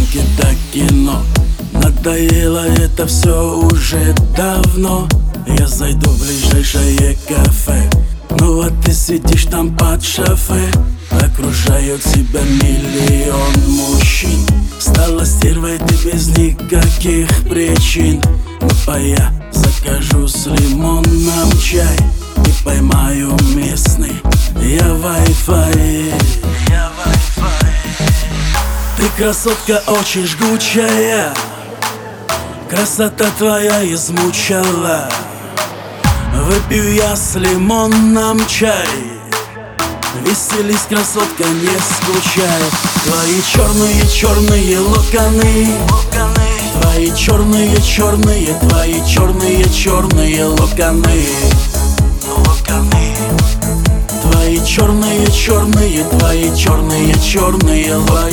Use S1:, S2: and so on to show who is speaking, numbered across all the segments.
S1: прогулки до кино. Надоело это все уже давно. Я зайду в ближайшее кафе, ну вот ты сидишь там под шофе. Окружают тебя миллион мужчин. Стала стервой ты без никаких причин. Но я закажу с лимоном чай и поймаю местный я Wi-Fi. Ты красотка очень жгучая, красота твоя измучала. Выпью я с лимоном чай. Веселись, красотка, не скучай. Твои черные локоны, твои черные, твои черные локоны. Твои черные, твои черные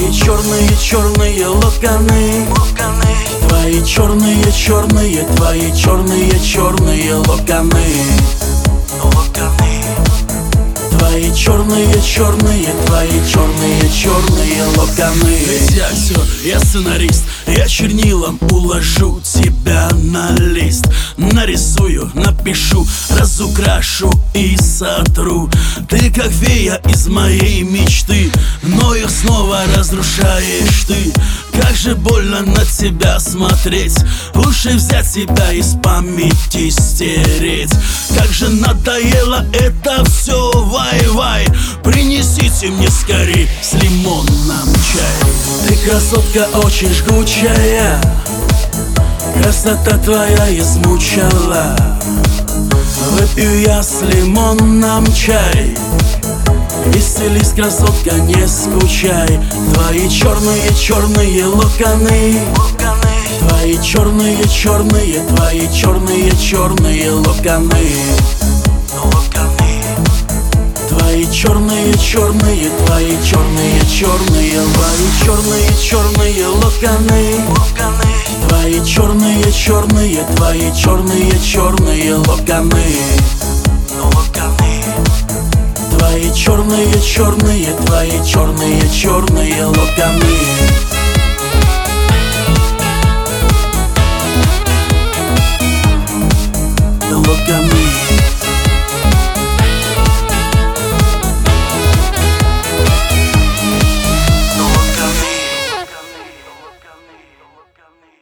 S1: локоны. Твои черные, твои черные локоны. Твои черные, твои черные локоны. Ведь я все, я сценарист, я чернилом уложу тебя на лист. Нарисую, напишу, разукрашу и сотру. Ты как фея из моей мечты, но их снова разрушаешь ты. Как же больно на тебя смотреть, лучше взять себя из памяти стереть. Как же надоело это все, вай-вай. Принесите мне скорей с лимоном чай. Ты красотка очень жгучая, красота твоя измучала. Выпью я с лимоном чай. Веселись, красотка, не скучай. Твои черные локоны. Твои черные, твои черные локоны. Твои черные, твои черные локоны. Твои черные, твои черные локоны. Твои черные, твои черные локоны.